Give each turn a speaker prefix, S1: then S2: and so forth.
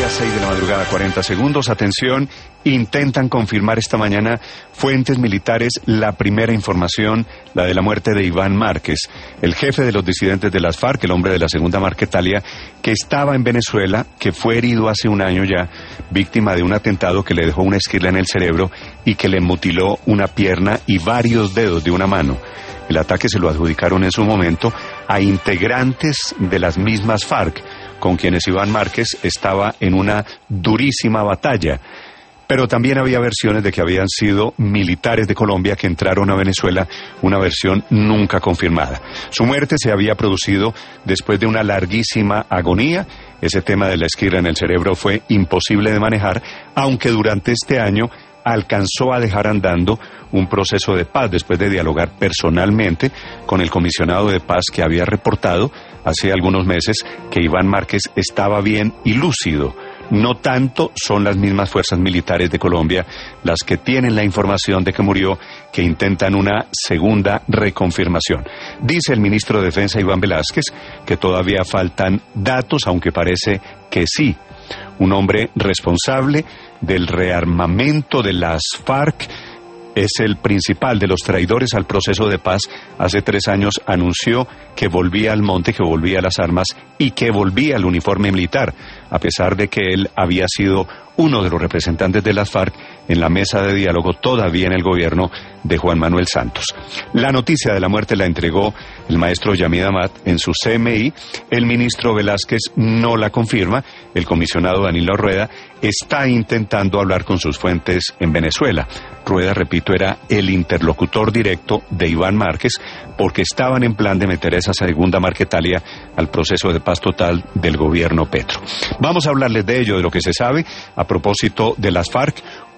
S1: mediodía, 6 de la madrugada, 40 segundos. Atención, intentan confirmar esta mañana fuentes militares la primera información, la de la muerte de Iván Márquez, el jefe de los disidentes de las FARC, el hombre de la segunda Marquetalia, que estaba en Venezuela, que fue herido hace un año ya, víctima de un atentado que le dejó una esquirla en el cerebro y que le mutiló una pierna y varios dedos de una mano. El ataque se lo adjudicaron en su momento a integrantes de las mismas FARC, con quienes Iván Márquez estaba en una durísima batalla. Pero también había versiones de que habían sido militares de Colombia que entraron a Venezuela, una versión nunca confirmada. Su muerte se había producido después de una larguísima agonía. Ese tema de la esquirla en el cerebro fue imposible de manejar, aunque durante este año alcanzó a dejar andando un proceso de paz después de dialogar personalmente con el comisionado de paz, que había reportado hace algunos meses que Iván Márquez estaba bien y lúcido. No tanto son las mismas fuerzas militares de Colombia las que tienen la información de que murió, que intentan una segunda reconfirmación. Dice el ministro de Defensa, Iván Velásquez, que todavía faltan datos, aunque parece que sí. Un hombre responsable del rearmamento de las FARC, es el principal de los traidores al proceso de paz. Hace 3 años anunció que volvía al monte, que volvía a las armas y que volvía al uniforme militar, a pesar de que él había sido uno de los representantes de las FARC en la mesa de diálogo todavía en el gobierno de Juan Manuel Santos. La noticia de la muerte la entregó el maestro Yamid Amat en su CMI. El ministro Velásquez no la confirma. El comisionado Danilo Rueda está intentando hablar con sus fuentes en Venezuela. Rueda, repito, era el interlocutor directo de Iván Márquez, porque estaban en plan de meter a esa segunda Marquetalia al proceso de paz total del gobierno Petro. Vamos a hablarles de ello, de lo que se sabe a propósito de las FARC.